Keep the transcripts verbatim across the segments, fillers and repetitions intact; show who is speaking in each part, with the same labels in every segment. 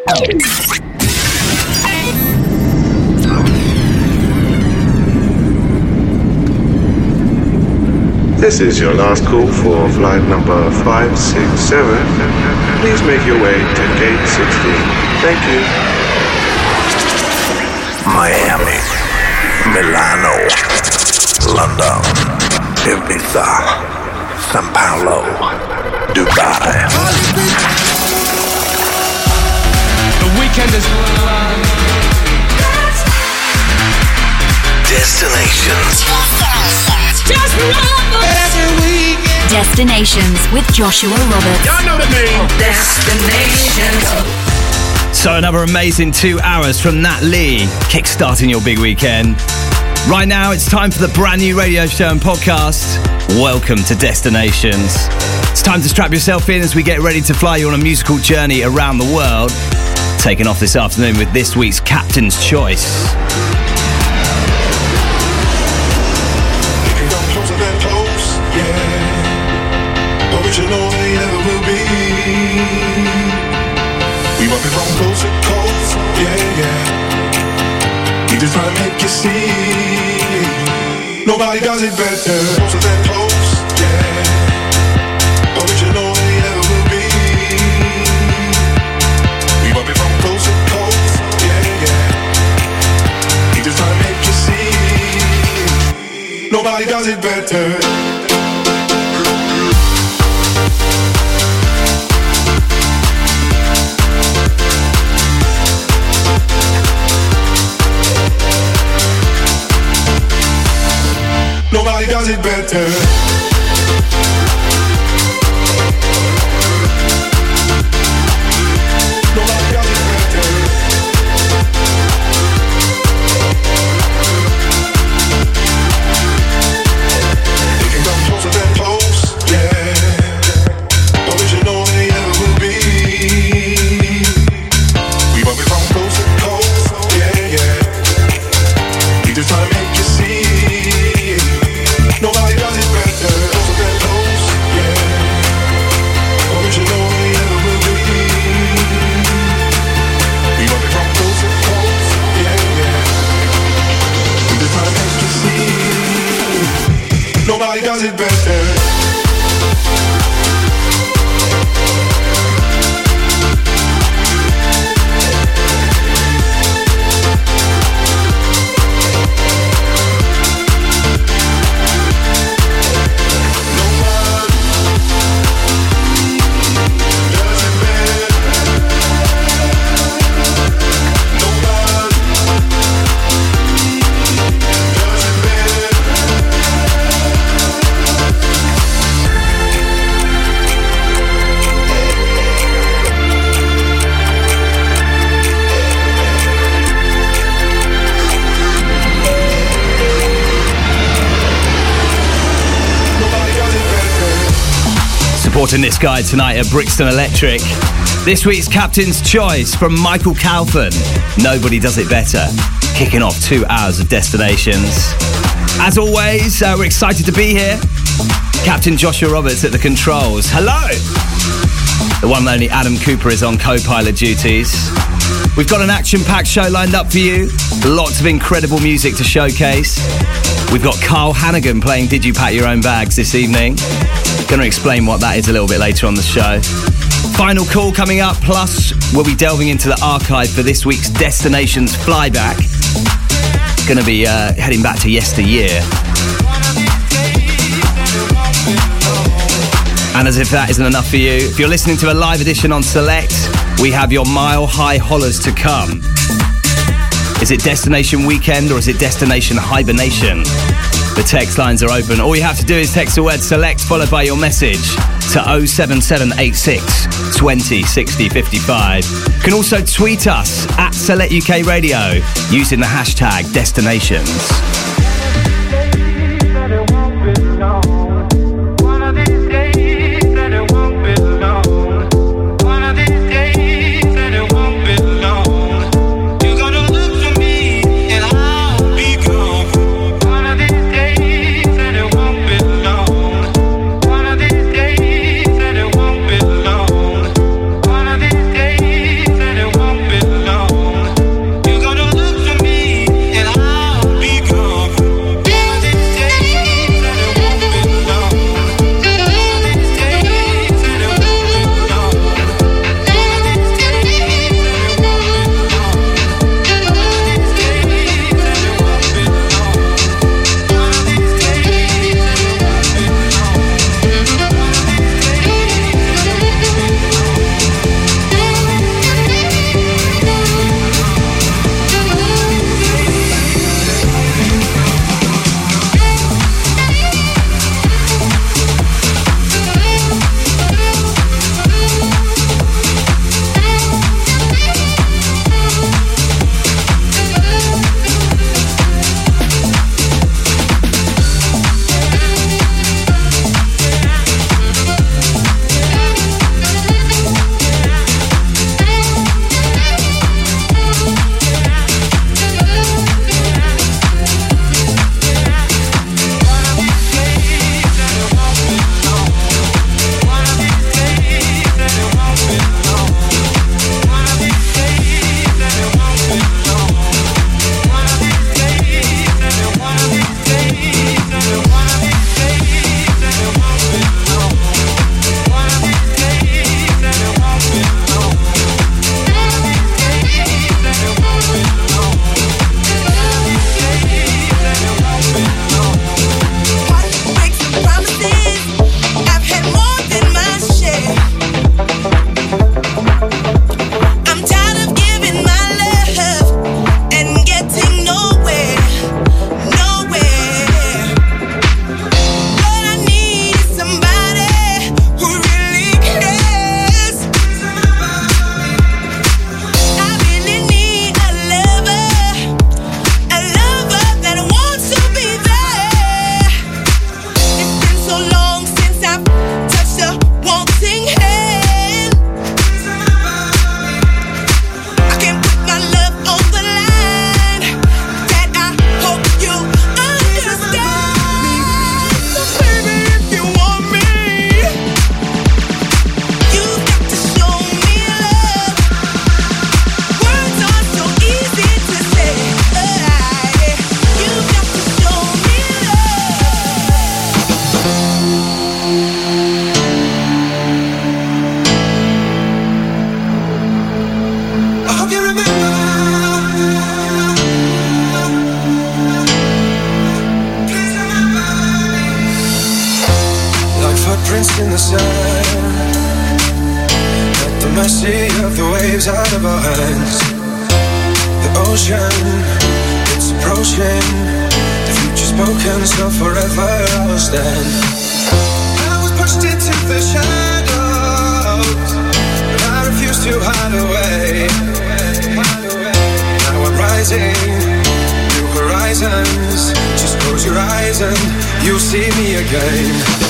Speaker 1: This is your last call for flight number five six seven. Please make your way to gate sixteen. Thank you.
Speaker 2: Miami, Milano, London, Ibiza, Sao Paulo, Dubai.
Speaker 3: The weekend is
Speaker 2: Destinations.
Speaker 4: Just Destinations with Joshua Roberts.
Speaker 3: Y'all know the name.
Speaker 4: Destinations.
Speaker 5: So another amazing two hours from Nat Lee, kickstarting your big weekend. Right now, it's time for the brand new radio show and podcast. Welcome to Destinations. It's time to strap yourself in as we get ready to fly you on a musical journey around the world. Taking off this afternoon with this week's Captain's Choice.
Speaker 6: You know they never will be. We walking from coast to coast, yeah, yeah. We just trying to make you see. Nobody does it better. Closer than close, yeah. But you know they never will be. We walking from coast to coast, yeah, yeah. We just trying to make you see. Nobody does it better. Nobody does it better. Nobody does it better. They can come closer than close, yeah. But you know they never will be. We want it from coast to coast, yeah, yeah. We just trying to make you see. Nobody does it better, closer than close, yeah. Oh, but you know they never will be. We love it from close to close, yeah, yeah. We just try to make you see. Nobody does it better.
Speaker 5: Supporting this guy tonight at Brixton Electric. This week's Captain's Choice from Michael Calfan. Nobody does it better. Kicking off two hours of Destinations. As always, uh, we're excited to be here. Captain Joshua Roberts at the controls. Hello! The one and only Adam Cooper is on co-pilot duties. We've got an action-packed show lined up for you. Lots of incredible music to showcase. We've got Carl Hannigan playing Did You Pack Your Own Bags this evening. Going to explain what that is a little bit later on the show. Final call coming up, plus we'll be delving into the archive for this week's Destinations flyback. Going to be uh, heading back to yesteryear. And as if that isn't enough for you, if you're listening to a live edition on Select, we have your Mile High Hollers to come. Is it Destination Weekend or is it Destination Hibernation? The text lines are open. All you have to do is text the word SELECT followed by your message to oh seven seven eight six two oh six oh five five. You can also tweet us at Select U K Radio using the hashtag Destinations.
Speaker 7: One of these days that it won't be long.
Speaker 6: hope you remember. Please remember me. Like footprints in the sand, at the mercy of the waves out of our hands. The ocean, it's approaching. The future's spoken, so forever I'll stand. I was pushed into the shadows, but I refuse to hide away. Now I'm rising, new horizons. Just close your eyes and you'll see me again.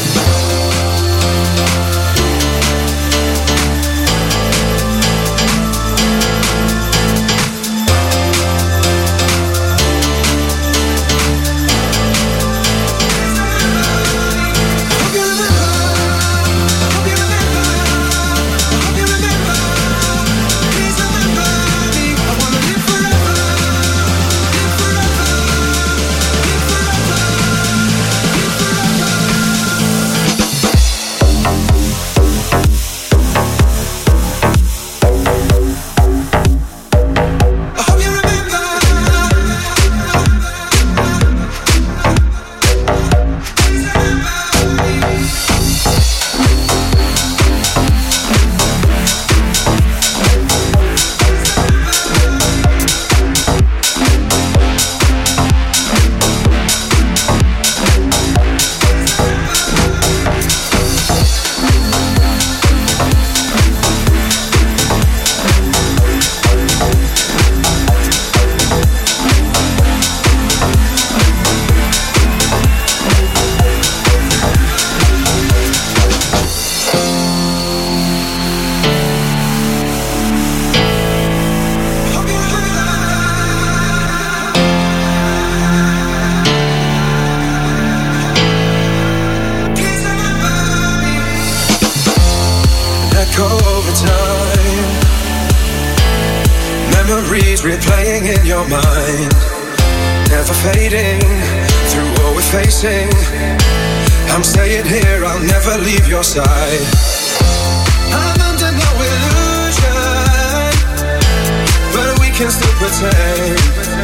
Speaker 6: Replaying in your mind, never fading through all we're facing. I'm staying here, I'll never leave your side. I'm under no illusion, but we can still pretend.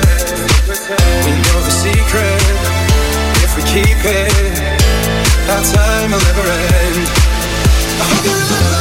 Speaker 6: We know the secret, if we keep it, our time will never end. I hope you remember.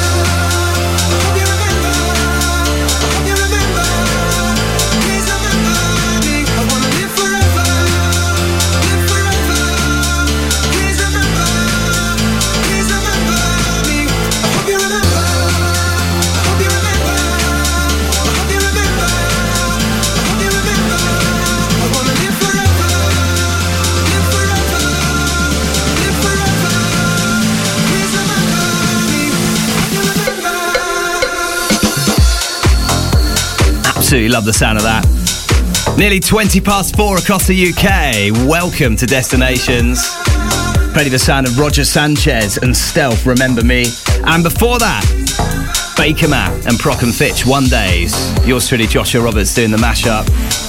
Speaker 5: Absolutely love the sound of that. Nearly twenty past four across the U K. Welcome to Destinations. Played the sound of Roger Sanchez and Stealth, Remember Me. And before that, Baker Man and Proc and Fitch, One Days. Yours truly, Joshua Roberts, doing the mashup.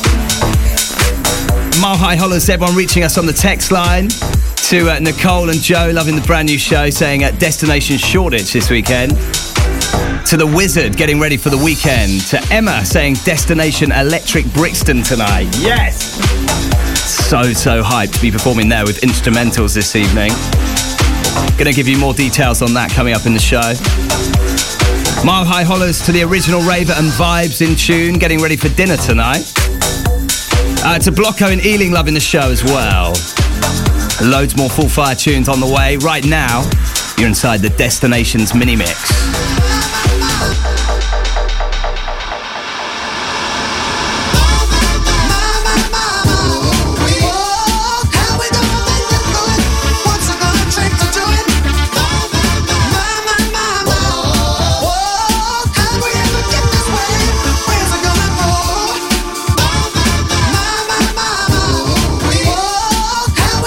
Speaker 5: Mile High Hollers, everyone reaching us on the text line. To uh, Nicole and Joe, loving the brand new show, saying at Destination Shoreditch this weekend. To the Wizard, getting ready for the weekend. To Emma, saying Destination Electric Brixton tonight. Yes! So, so hyped to be performing there with instrumentals this evening. Gonna give you more details on that coming up in the show. Mile High Hollers to the original Raver and Vibes in tune, getting ready for dinner tonight. Uh, to Blocko and Ealing, loving the show as well. Loads more full fire tunes on the way. Right now, you're inside the Destinations mini mix.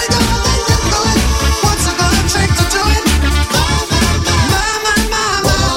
Speaker 7: What's it gonna take to do it?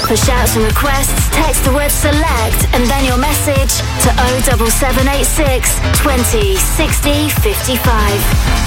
Speaker 4: For shouts and requests, text the word select and then your message to oh seven seven eight six twenty sixty fifty-five.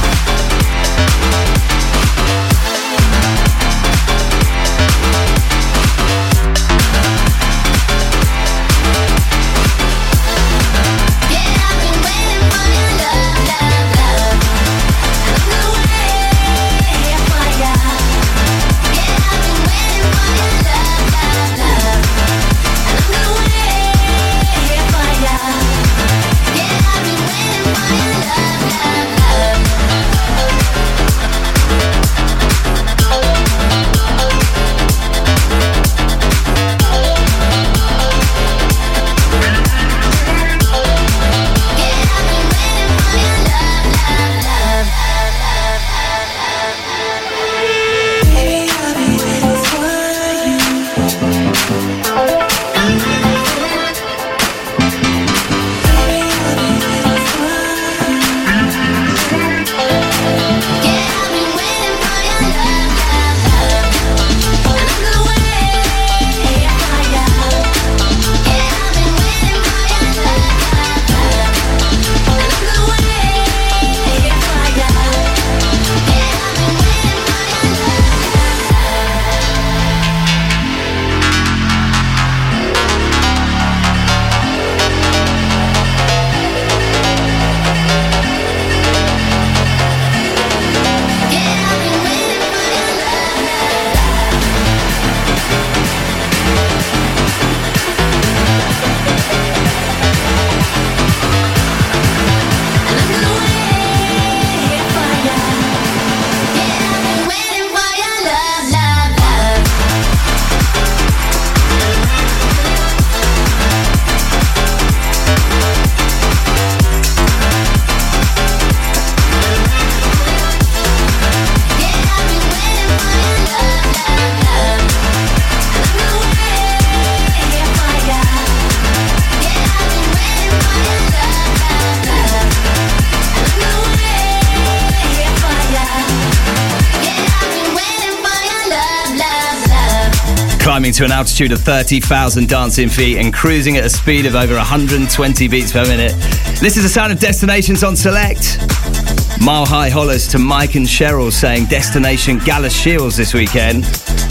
Speaker 5: Climbing to an altitude of thirty thousand dancing feet and cruising at a speed of over one hundred twenty beats per minute. This is the sound of Destinations on Select. Mile High Hollers to Mike and Cheryl saying Destination Gala Shields this weekend.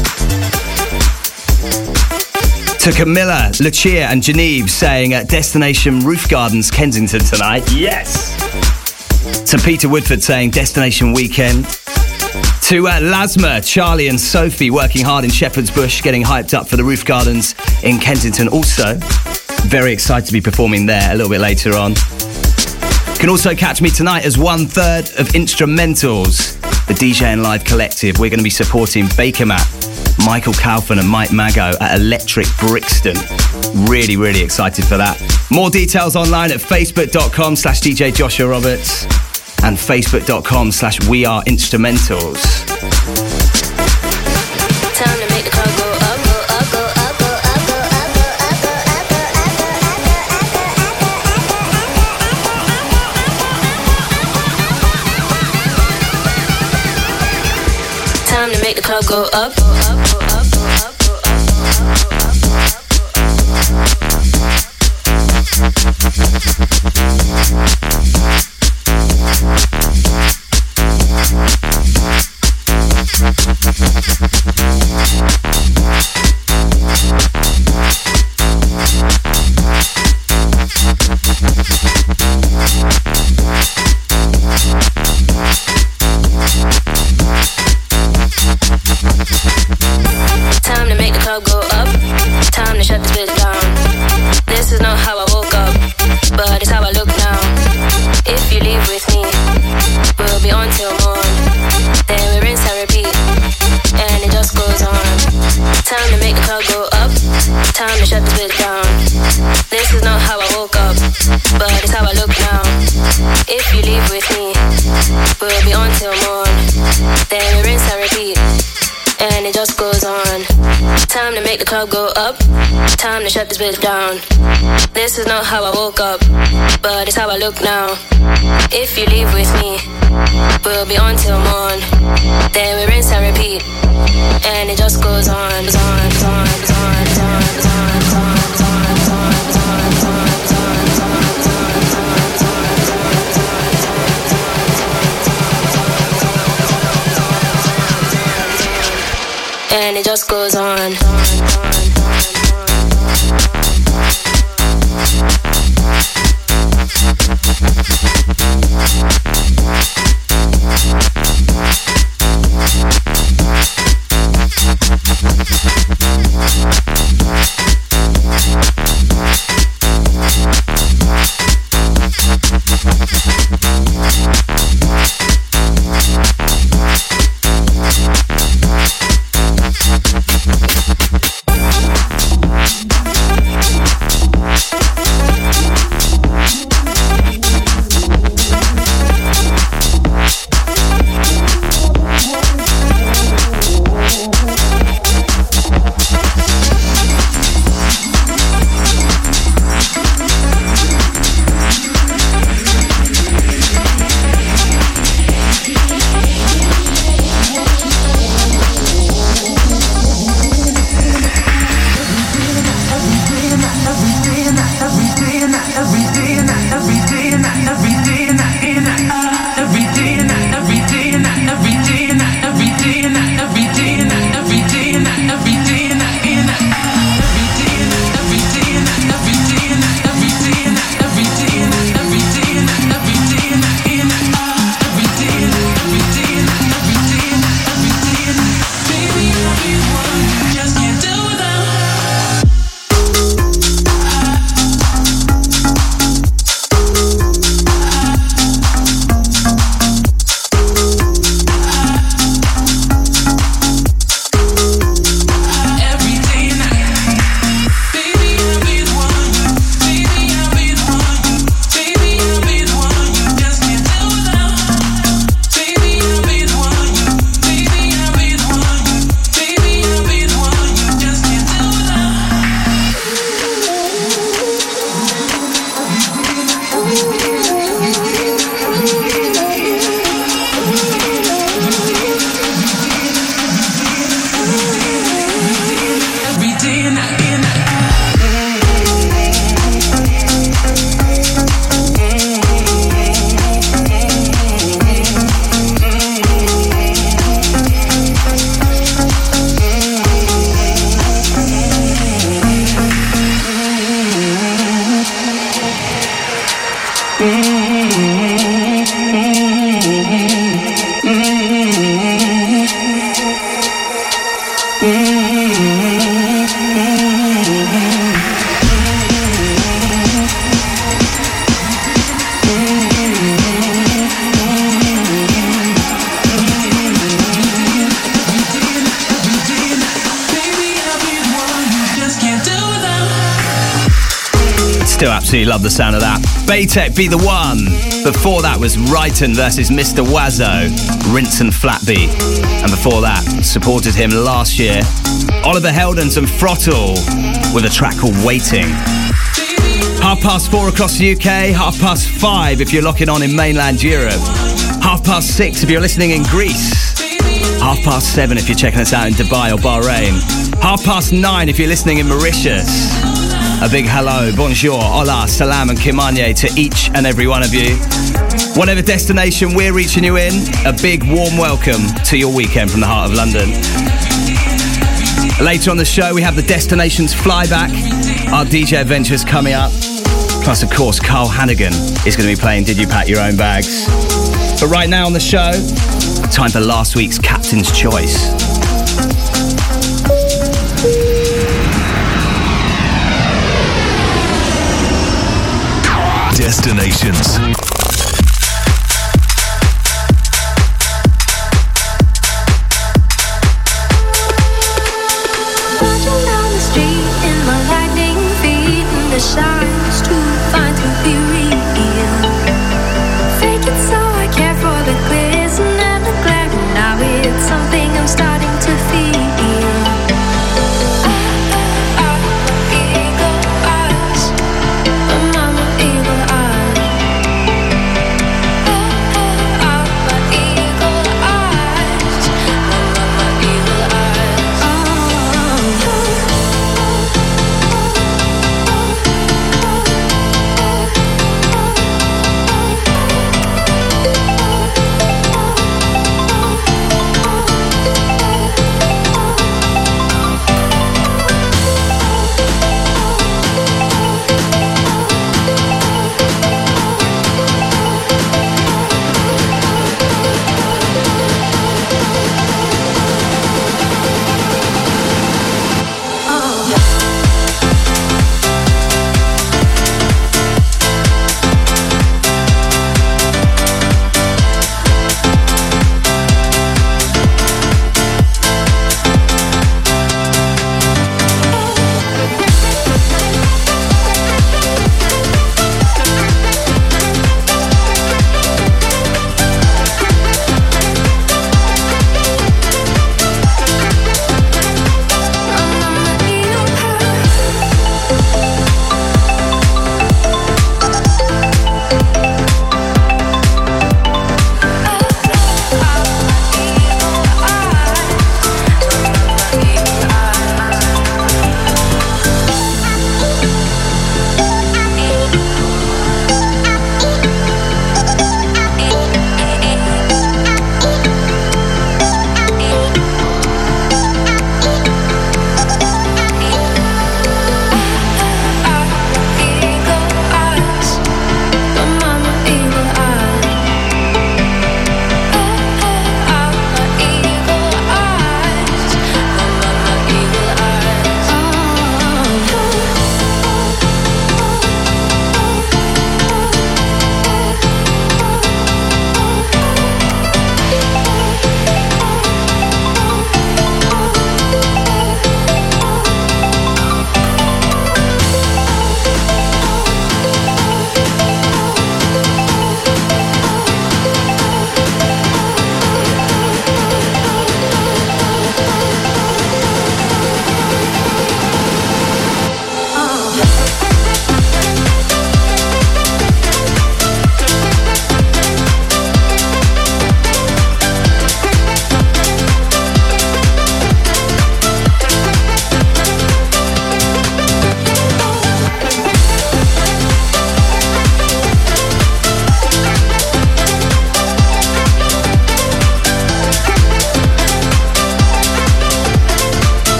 Speaker 5: To Camilla, Lucia and Geneve saying at Destination Roof Gardens, Kensington tonight. Yes! To Peter Woodford saying Destination Weekend. To uh, Lasma, Charlie and Sophie working hard in Shepherd's Bush, getting hyped up for the Roof Gardens in Kensington also. Very excited to be performing there a little bit later on. You can also catch me tonight as one third of Instrumentals, the D J and Live collective. We're going to be supporting Bakermat, Michael Kaufman and Mike Mago at Electric Brixton. Really, really excited for that. More details online at facebook.com slash DJ Joshua Roberts. And facebook.com slash we are instrumentals.
Speaker 7: Time to make the crowd go up, go up, go up, go up, go up, go up, go up, go up. Time to make the crowd go up, go up, go up, go up, go Time to make the club go up. Time to shut this bitch down. This is not how I woke up, but it's how I look now. If you leave with me, we'll be on till morn. Then we rinse and repeat, and it just goes on. Time to make the club go up. Time to shut this bitch down. This is not how I woke up, but it's how I look now. If you leave with me, we'll be on till morn. Then we rinse and repeat, and it just goes on. Time to make the club go up. Time to shut this bitch down. This is not how I woke up, but it's how I look now. If you leave with me, we'll be on till morn. Then we rinse and repeat, and it just goes on, goes on, goes on, goes on. and it just goes on.
Speaker 5: Still absolutely love the sound of that. Baytek, Be The One. Before that was Righton versus Mister Wazzo, Rinse and Flatbeat. And before that, supported him last year, Oliver Heldens and Throttle with a track called Waiting. Half past four across the U K, half past five if you're locking on in mainland Europe, half past six if you're listening in Greece, half past seven if you're checking us out in Dubai or Bahrain, half past nine if you're listening in Mauritius. A big hello, bonjour, hola, salam and kimanye to each and every one of you. Whatever destination we're reaching you in, a big warm welcome to your weekend from the heart of London. Later on the show, we have the Destinations Flyback. Our D J adventures coming up. Plus, of course, Carl Hannigan is going to be playing Did You Pack Your Own Bags? But right now on the show, time for last week's Captain's Choice.
Speaker 2: Destinations.
Speaker 8: Marching down the street in my lightning feet, and the shines too fine to be real. Fake it so I care for the glisten and the glare, and now it's something I'm starting to feel. Eagle eyes, mama, eagle eyes.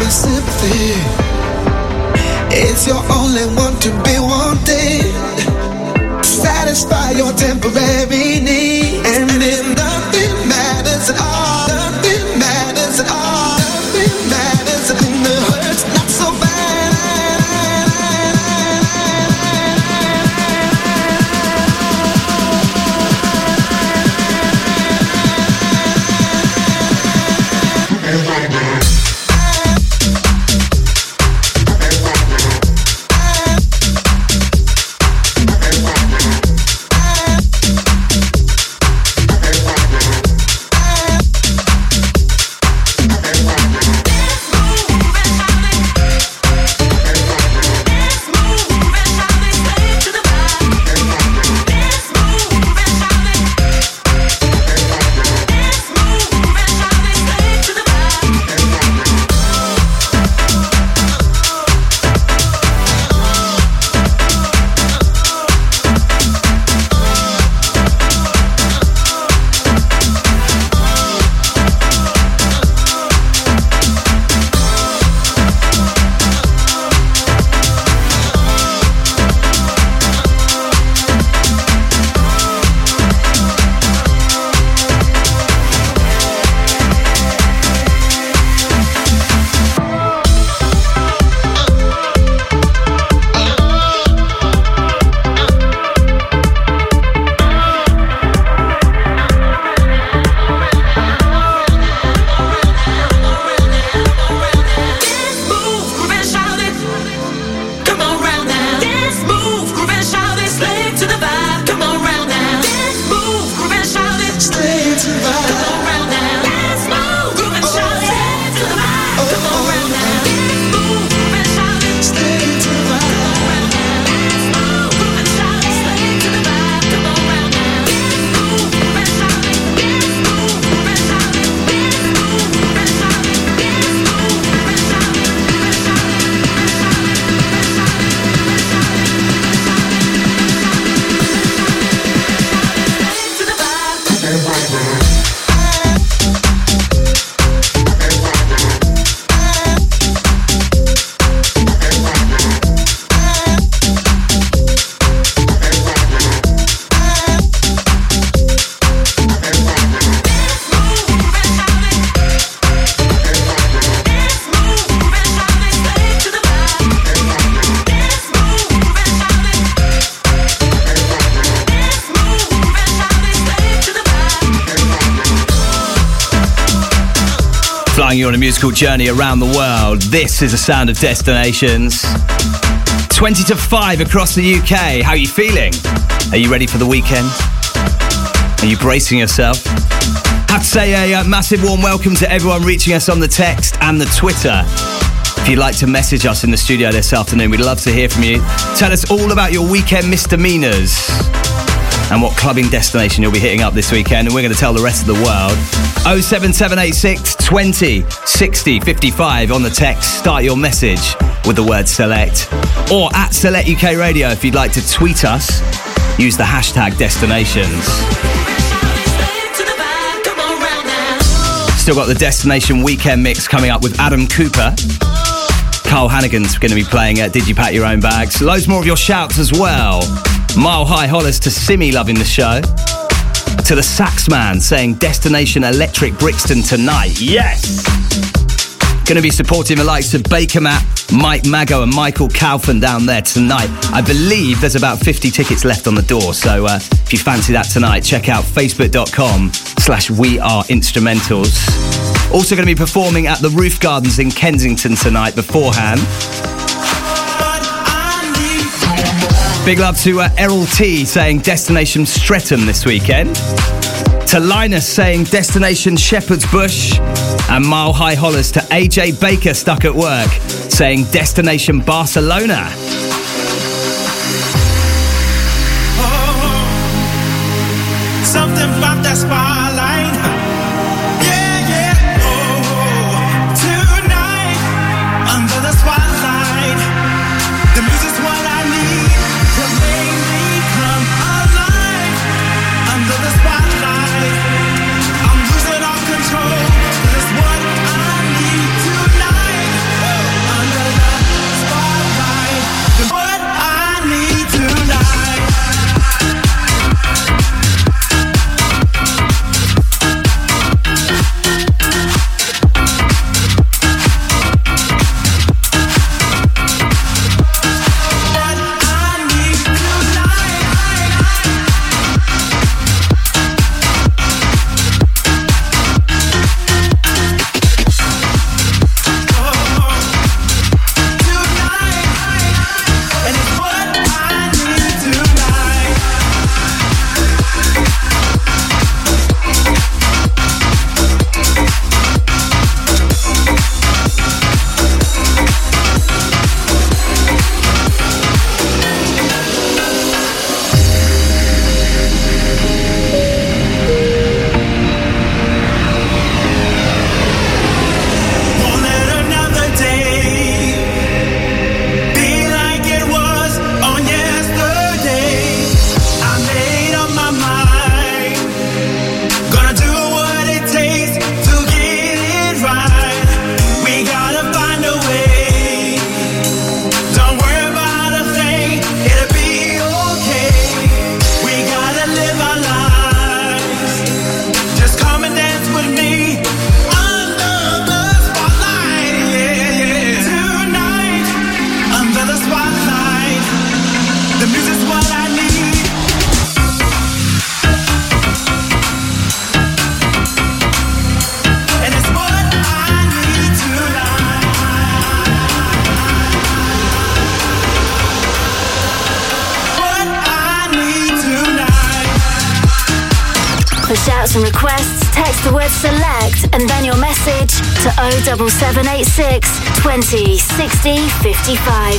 Speaker 6: my sympathy. It's your only one to be wanted. Satisfy your temporary need. And then nothing matters at all. Nothing matters at all. Nothing matters. And the hurt's not so bad.
Speaker 5: Flying you on a musical journey around the world. This is the sound of Destinations. twenty to five across the U K. How are you feeling? Are you ready for the weekend? Are you bracing yourself? Have to say a uh, massive warm welcome to everyone reaching us on the text and the Twitter. If you'd like to message us in the studio this afternoon, we'd love to hear from you. Tell us all about your weekend misdemeanors and what clubbing destination you'll be hitting up this weekend, and we're going to tell the rest of the world. oh seven seven eight six twenty sixty fifty-five on the text. Start your message with the word select, or at Select U K Radio if you'd like to tweet us. Use the hashtag destinations. Still got the Destination Weekend mix coming up with Adam Cooper. Carl Hannigan's going to be playing at Did You Pack Your Own Bags? Loads more of your shouts as well. Mile High Hollis to Simi loving the show. To the Saxman saying Destination Electric Brixton tonight. Yes! Going to be supporting the likes of Baker Matt, Mike Mago and Michael Calfan down there tonight. I believe there's about fifty tickets left on the door, so uh, if you fancy that tonight, check out facebook.com slash we are instrumentals. Also going to be performing at the Roof Gardens in Kensington tonight beforehand. Big love to uh, Errol T saying Destination Streatham this weekend. To Linus saying Destination Shepherd's Bush. And Mile High Hollis to A J Baker stuck at work saying Destination Barcelona.
Speaker 9: Oh, something about that spotlight. Yeah, yeah. Oh, tonight under the spotlight. The music's what I need to make me come alive. Under the spotlight, I'm losing all control. That's what I need tonight.
Speaker 4: shouts and requests, text the word select and then your message to oh seven seven eight six, twenty, sixty, fifty-five.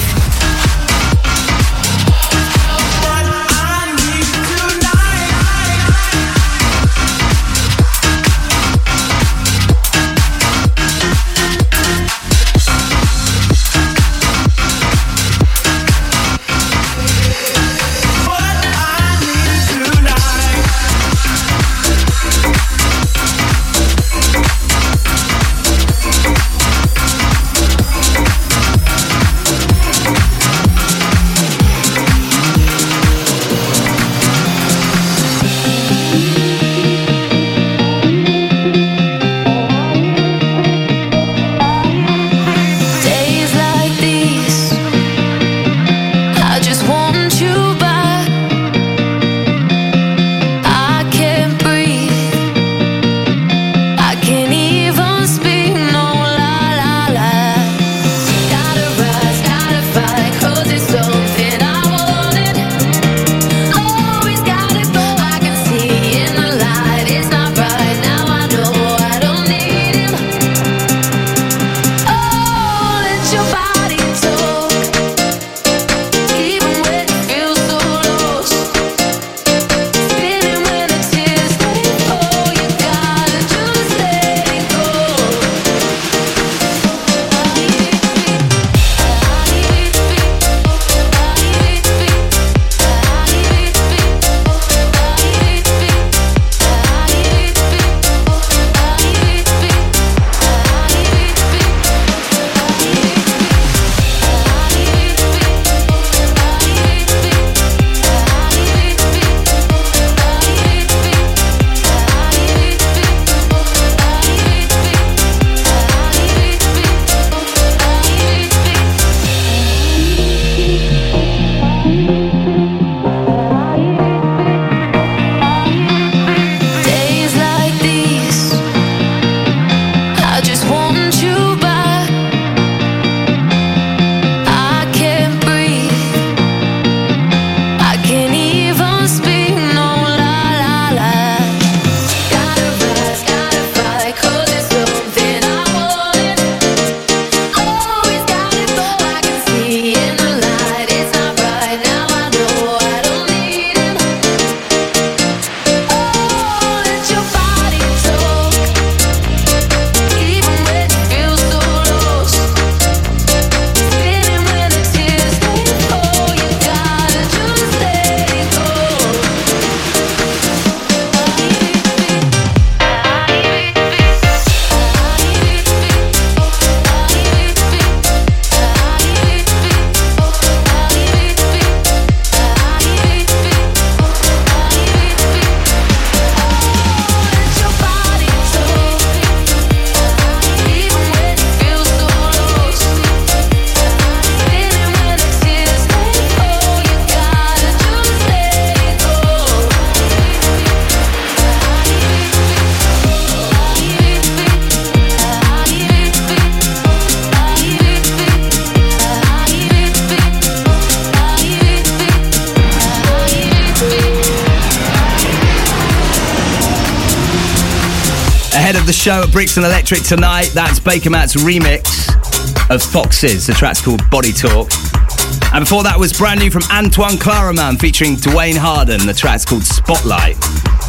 Speaker 5: The show at Brixton Electric tonight. That's Baker Matt's remix of Foxes. The track's called Body Talk. And before that was brand new from Antoine Claraman featuring Dwayne Harden. The track's called Spotlight.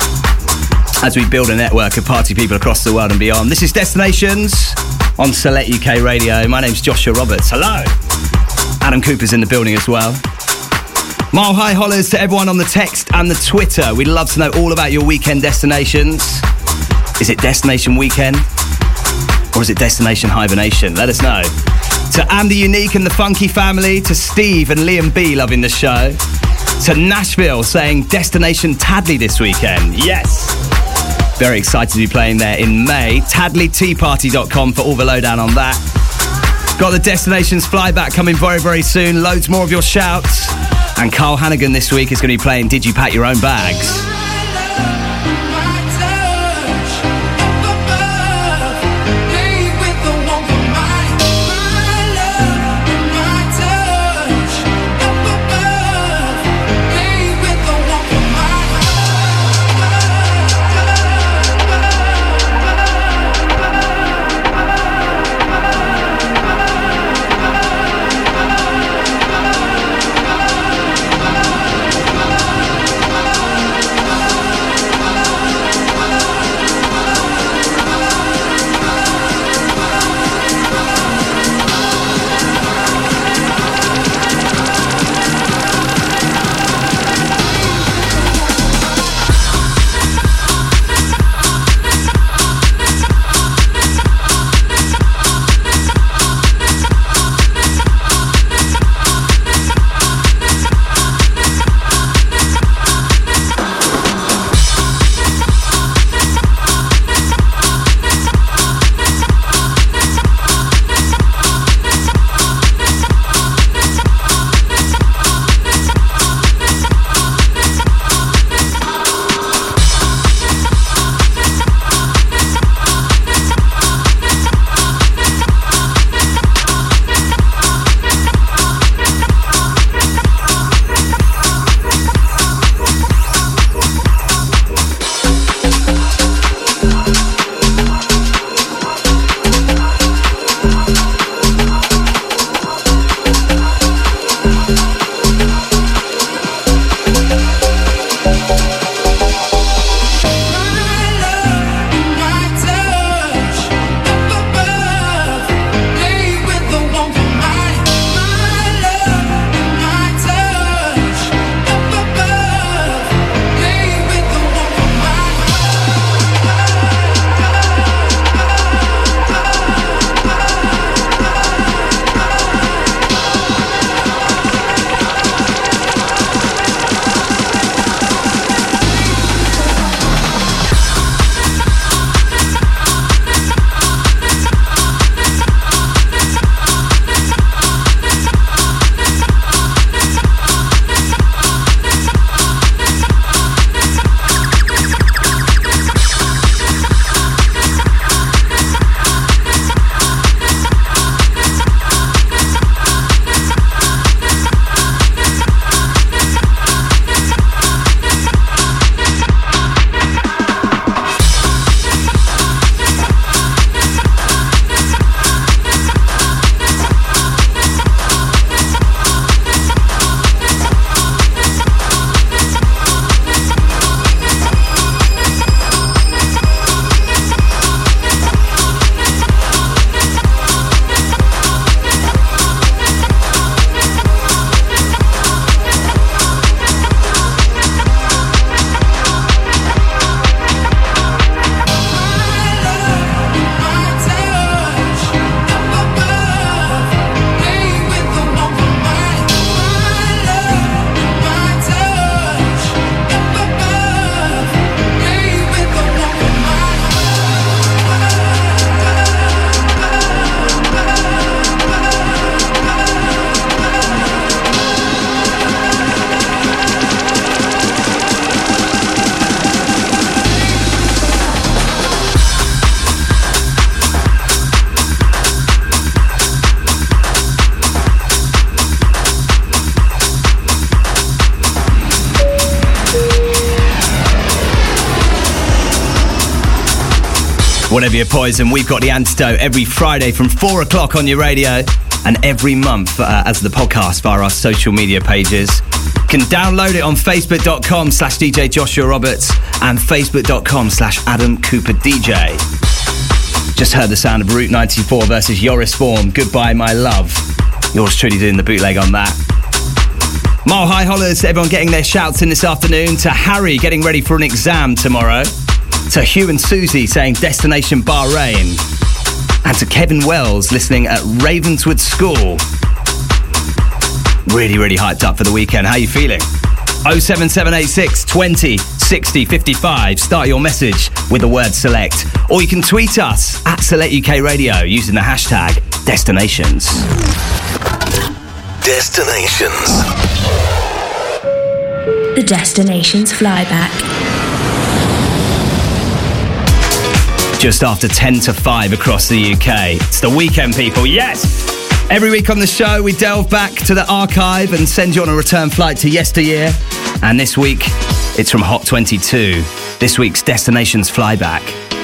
Speaker 5: As we build a network of party people across the world and beyond. This is Destinations on Select U K Radio. My name's Joshua Roberts. Hello. Adam Cooper's in the building as well. Mile high hollers to everyone on the text and the Twitter. We'd love to know all about your weekend destinations. Is it Destination Weekend? Or is it Destination Hibernation? Let us know. To Andy Unique and the Funky Family, to Steve and Liam B loving the show, to Nashville saying Destination Tadley this weekend. Yes! Very excited to be playing there in May. Tadley Tea Party dot com for all the lowdown on that. Got the Destinations flyback coming very, very soon. Loads more of your shouts. And Carl Hannigan this week is going to be playing Did You Pack Your Own Bags? Whatever your poison, we've got the antidote every Friday from four o'clock on your radio and every month uh, as the podcast via our social media pages. You can download it on facebook.com slash DJ Joshua Roberts and facebook.com slash Adam Cooper DJ. Just heard the sound of Route ninety-four versus Yoris Form, Goodbye My Love. Yours truly doing the bootleg on that. Mile High Hollers, everyone getting their shouts in this afternoon. To Harry getting ready for an exam tomorrow. To Hugh and Susie saying Destination Bahrain. And to Kevin Wells listening at Ravenswood School. Really, really hyped up for the weekend. How are you feeling? oh seven seven eight six twenty sixty fifty-five. Start your message with the word select. Or you can tweet us at Select U K Radio using the hashtag Destinations.
Speaker 2: Destinations.
Speaker 10: The Destinations Flyback.
Speaker 5: Just after ten to five across the U K. It's the weekend, people, yes! Every week on the show, we delve back to the archive and send you on a return flight to yesteryear. And this week, it's from Hot twenty-two. This week's Destinations Flyback.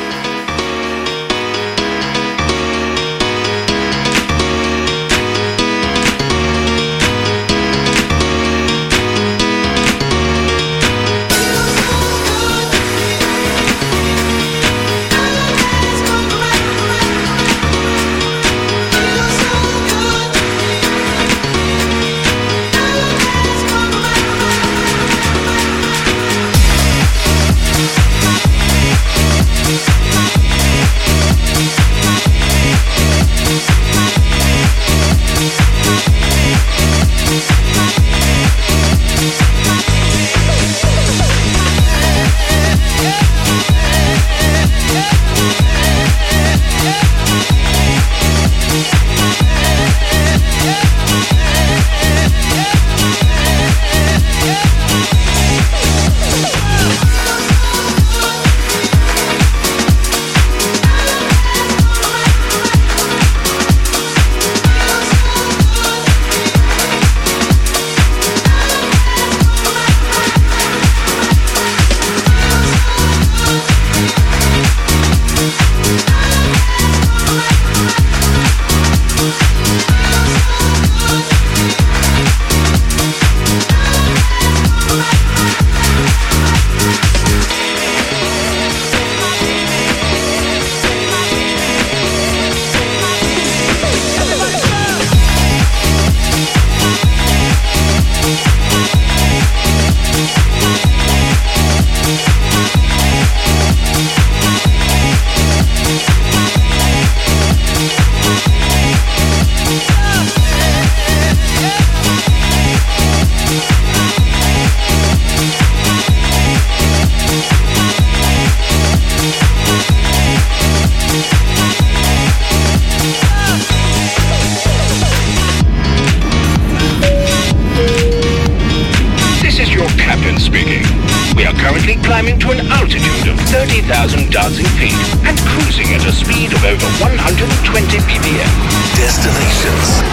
Speaker 2: climbing to an altitude of thirty thousand dancing feet and cruising at a speed of over one hundred twenty B P M. Destinations.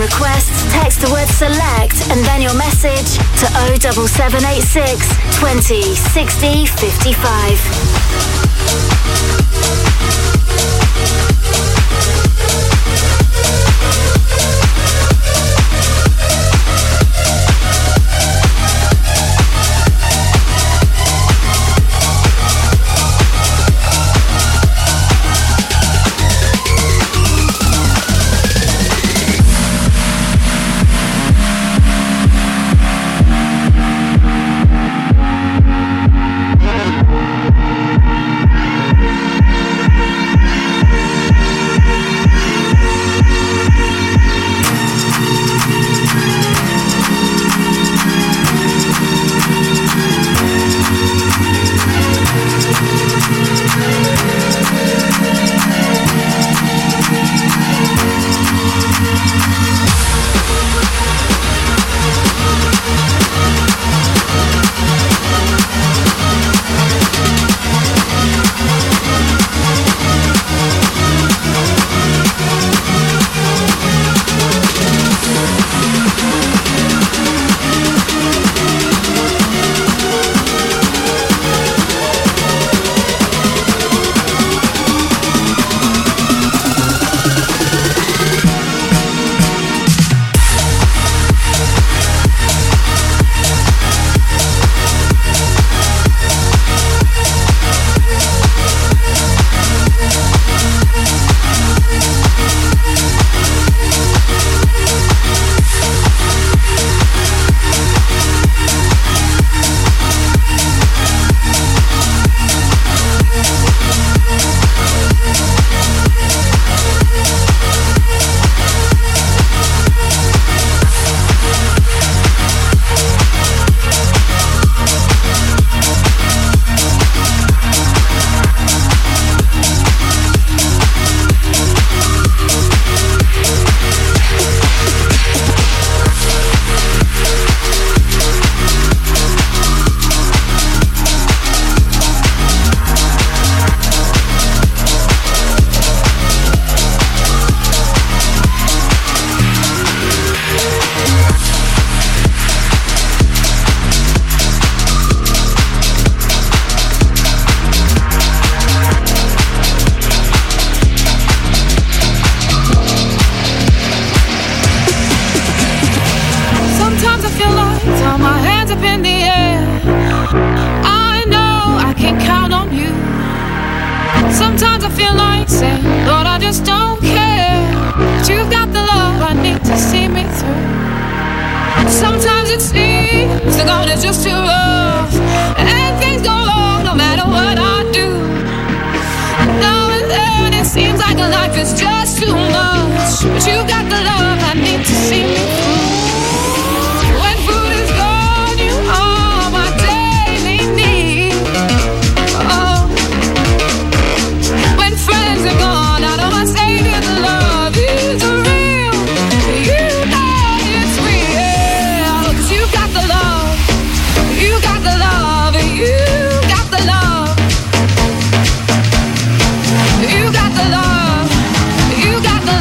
Speaker 4: requests, text the word select and then your message to oh seven seven eight six, twenty, sixty, fifty-five.
Speaker 8: You got the love, you got the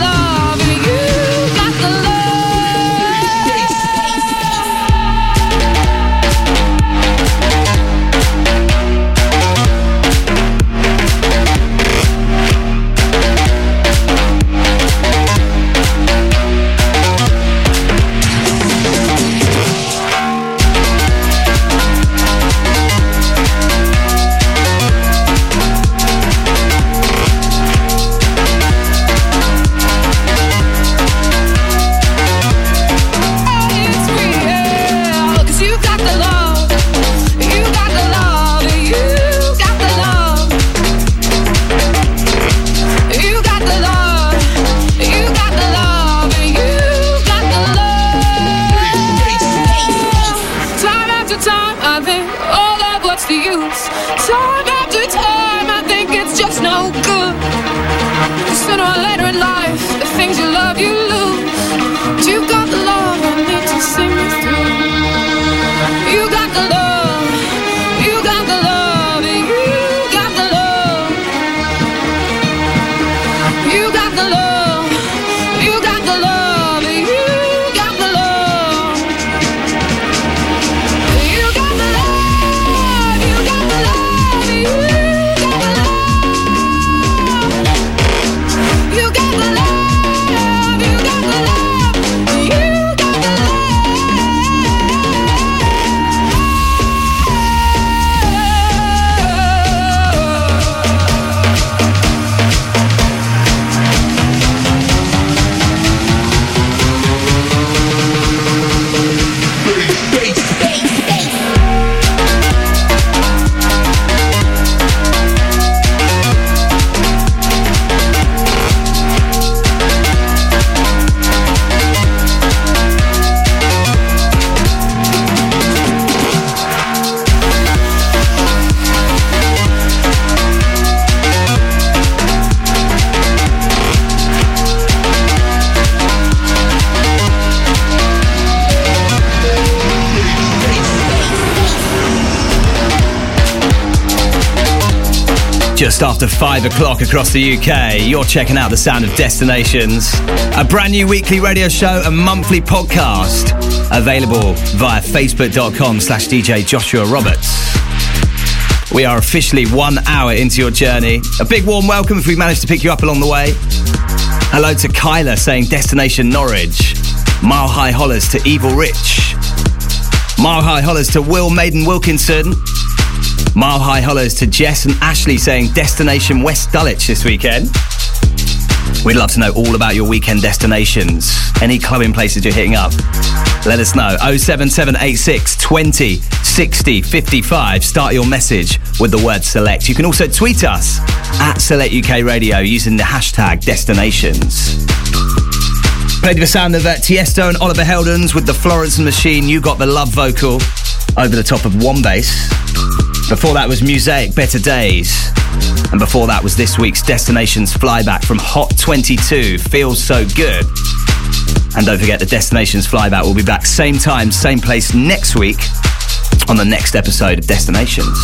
Speaker 5: Just after five o'clock across the U K, you're checking out the sound of Destinations, a brand new weekly radio show and monthly podcast available via facebook.com slash DJ Joshua Roberts. We are officially one hour into your journey. A big warm welcome if we managed to pick you up along the way. Hello to Kyla saying Destination Norwich. Mile High Hollers to Evil Rich. Mile High Hollers to Will Maiden Wilkinson. Mile High Hollers to Jess and Ashley saying Destination West Dulwich this weekend. We'd love to know all about your weekend destinations. Any clubbing places you're hitting up, let us know. oh seven seven eight six twenty sixty fifty-five. Start your message with the word select. You can also tweet us at Select U K Radio using the hashtag Destinations. Played the sound of uh, Tiesto and Oliver Heldens with the Florence and Machine You Got the Love vocal over the top of One Bass. Before that was Mosaic Better Days. And before that was this week's Destinations Flyback from Hot twenty-two, Feels So Good. And don't forget the Destinations Flyback will be back same time, same place next week on the next episode of Destinations.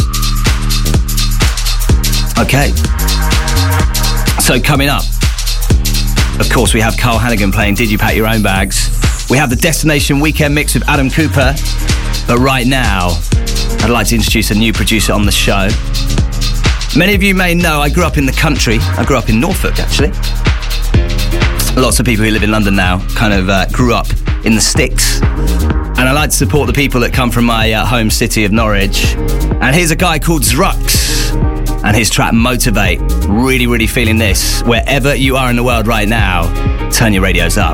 Speaker 5: Okay. So coming up, of course, we have Carl Hannigan playing Did You Pack Your Own Bags? We have the Destination Weekend Mix with Adam Cooper. But right now, I'd like to introduce a new producer on the show. Many of you may know I grew up in the country. I grew up in Norfolk, actually. Lots of people who live in London now kind of uh, grew up in the sticks. And I like to support the people that come from my uh, home city of Norwich. And here's a guy called Zrux and his track Motivate. Really, really feeling this. Wherever you are in the world right now, turn your radios up.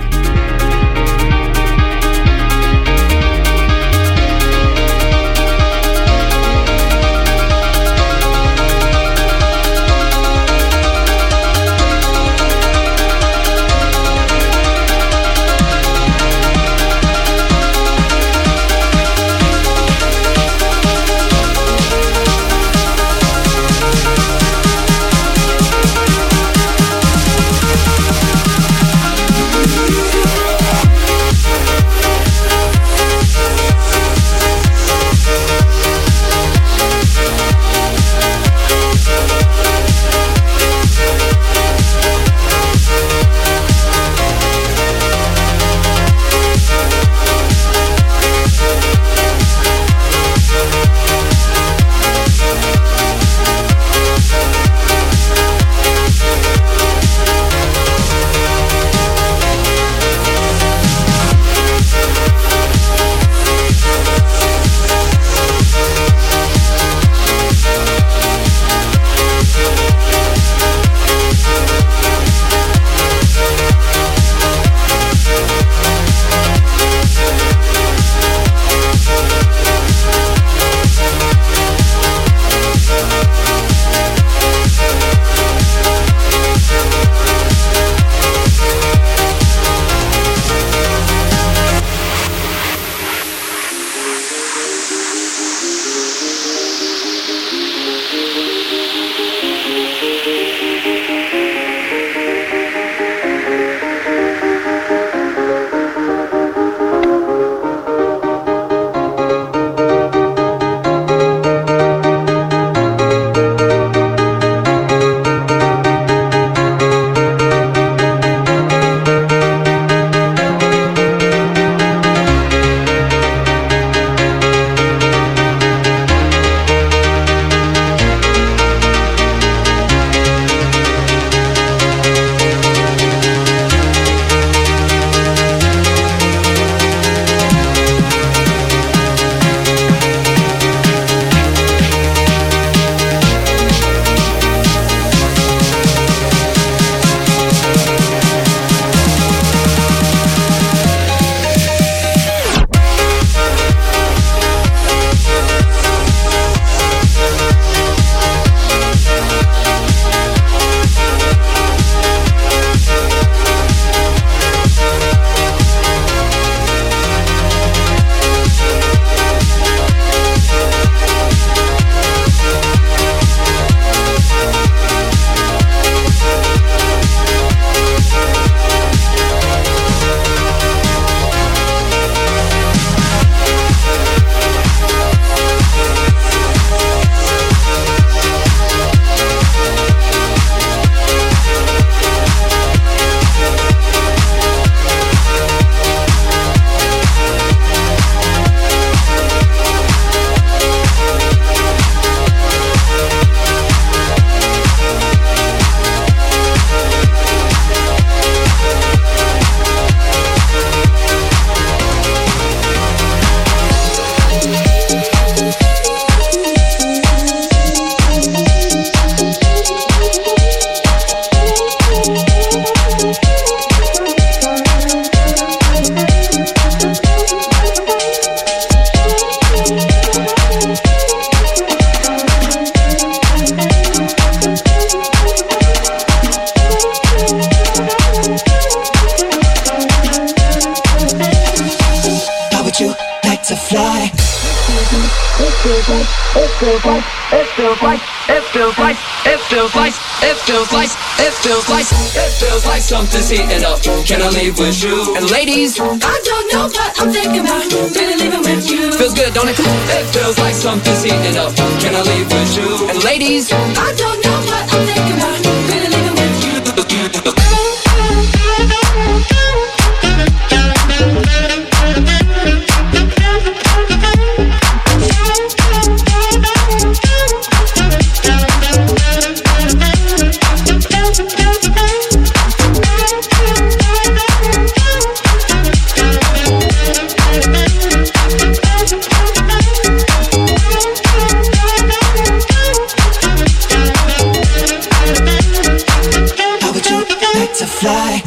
Speaker 6: Yeah. would you like to fly?
Speaker 11: It feels like, it feels like, it feels like, it feels like, it feels like, it feels like, it feels like, it feels like something's heating up. Can I leave with you? And ladies, I don't know what I'm thinking about. Really leaving with you. Feels good, don't it? It feels like something's heating up. Can I leave with you? And ladies, I don't know what I'm thinking about. Really leaving with you.
Speaker 6: To fly.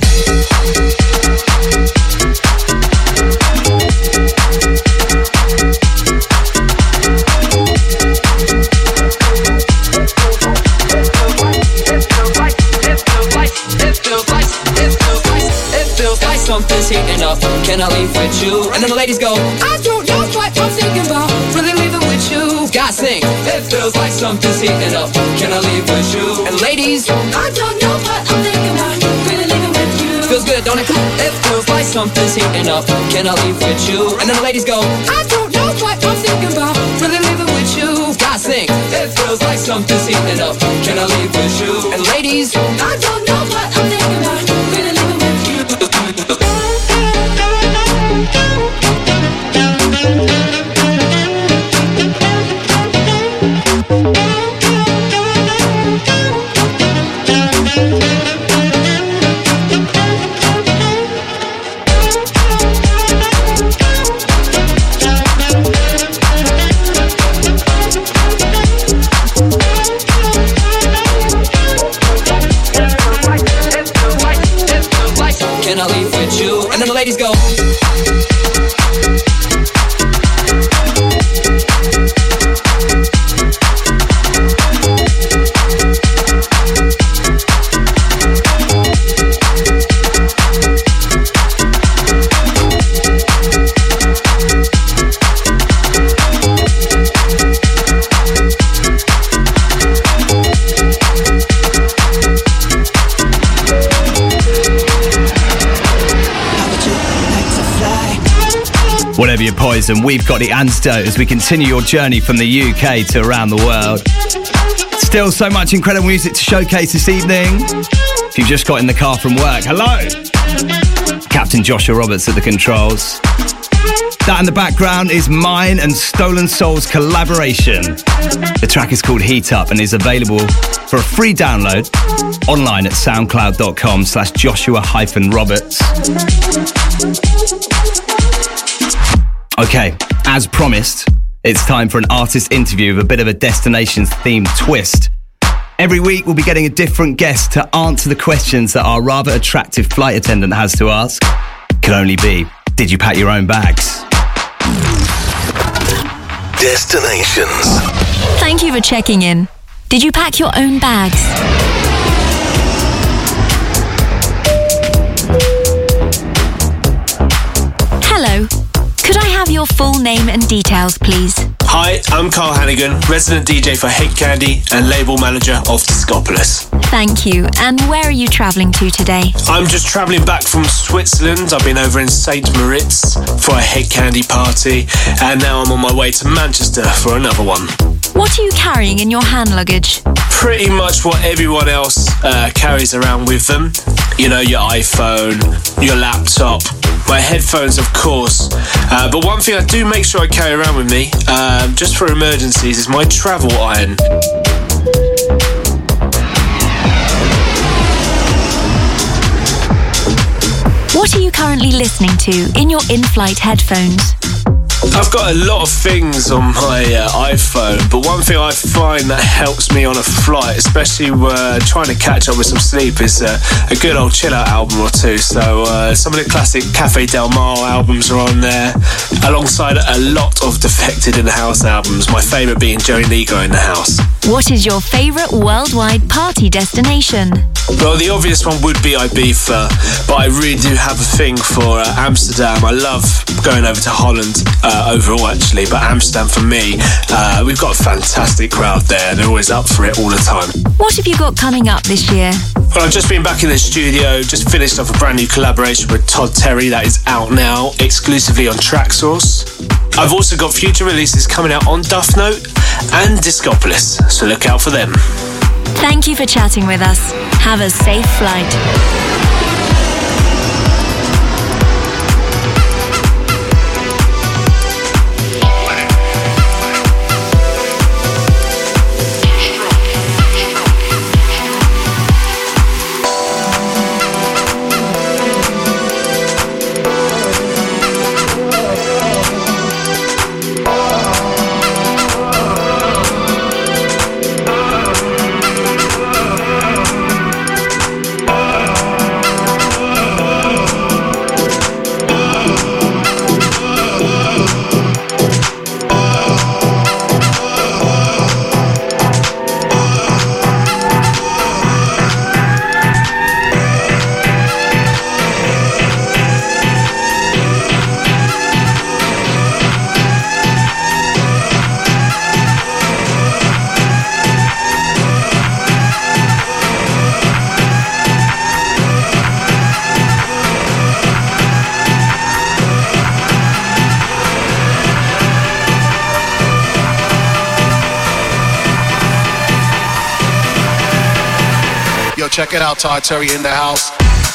Speaker 11: Something's heating up, can I leave with you? And then the ladies go, I don't know what I'm thinking about, really leaving with you. Guys sing, it feels like something's heating up, can I leave with you? And ladies, I don't know what I'm thinking about, really leaving with you. Feels good, don't it? It feels like something's heating up, can I leave with you? And then the ladies go, I don't know what I'm thinking about, really leaving with you. Guys sing, it feels like something's heating up, can I leave with you? And ladies, I don't know what I'm thinking about, really leaving with you. Can I leave with you? And then the ladies go.
Speaker 5: Whatever your poison, we've got the antidote as we continue your journey from the U K to around the world. Still so much incredible music to showcase this evening. If you've just got in the car from work, hello! Captain Joshua Roberts at the controls. That in the background is mine and Stolen Souls collaboration. The track is called Heat Up and is available for a free download online at soundcloud.com slash Joshua hyphen Roberts. Okay, as promised, it's time for an artist interview with a bit of a Destinations-themed twist. Every week, we'll be getting a different guest to answer the questions that our rather attractive flight attendant has to ask. Could only be, did you pack your own bags?
Speaker 12: Destinations.
Speaker 13: Thank you for checking in. Did you pack your own bags? Hello. Could I have your full name and details, please?
Speaker 14: Hi, I'm Carl Hannigan, resident D J for Hate Candy and label manager of Discopolis.
Speaker 13: Thank you. And where are you travelling to today?
Speaker 14: I'm just travelling back from Switzerland. I've been over in Saint Moritz for a Hate Candy party, and now I'm on my way to Manchester for another one.
Speaker 13: What are you carrying in your hand luggage?
Speaker 14: Pretty much what everyone else uh, carries around with them. You know, your iPhone, your laptop, my headphones, of course. Uh, but one thing I do make sure I carry around with me, uh, just for emergencies, is my travel iron.
Speaker 13: What are you currently listening to in your in-flight headphones?
Speaker 14: I've got a lot of things on my uh, iPhone, but one thing I find that helps me on a flight, especially uh, trying to catch up with some sleep, is uh, a good old chill-out album or two. So uh, some of the classic Cafe Del Mar albums are on there, alongside alongside a lot of Defected in the House albums, my favourite being Joey Nego in the House.
Speaker 13: What is your favourite worldwide party destination?
Speaker 14: Well, the obvious one would be Ibiza, but I really do have a thing for uh, Amsterdam. I love going over to Holland uh, overall, actually, but Amsterdam for me, uh, we've got a fantastic crowd there. They're always up for it all the time.
Speaker 13: What have you got coming up this year?
Speaker 14: Well, I've just been back in the studio, just finished off a brand new collaboration with Todd Terry that is out now, exclusively on Traxsource. I've also got future releases coming out on Duff Note and Discopolis, so look out for them.
Speaker 13: Thank you for chatting with us. Have a safe flight.
Speaker 15: Check it out, Todd Terry in the house.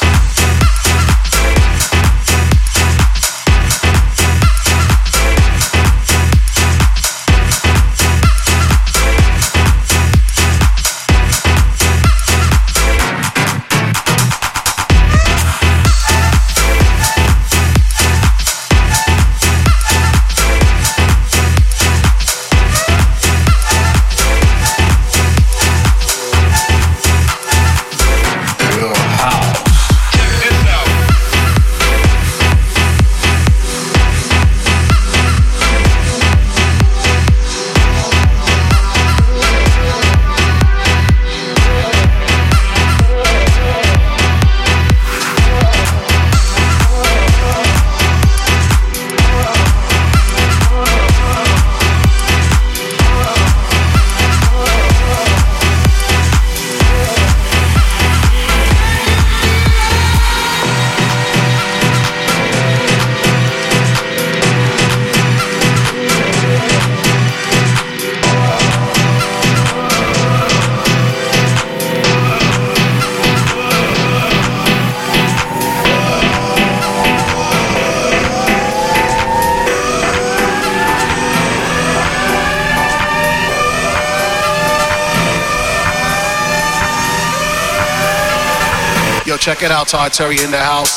Speaker 15: Check it out, Todd Terry in the house.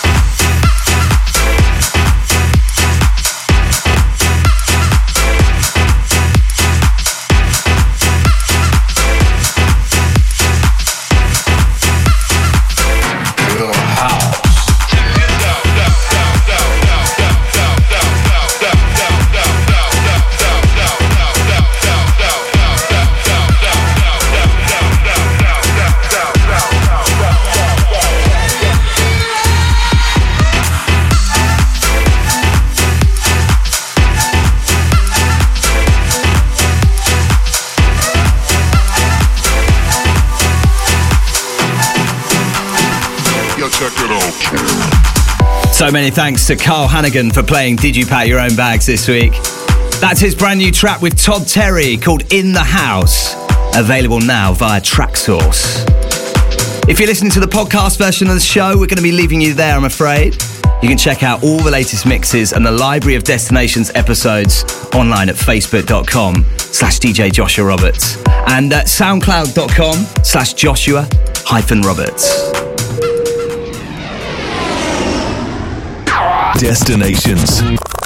Speaker 5: So many thanks to Carl Hannigan for playing Did You Pack Your Own Bags this week. That's his brand new track with Todd Terry called In the House, available now via Traxsource. If you're listening to the podcast version of the show, we're going to be leaving you there, I'm afraid. You can check out all the latest mixes and the library of Destinations episodes online at facebook.com slash DJ Joshua Roberts and at soundcloud.com slash Joshua hyphen Roberts.
Speaker 12: Destinations.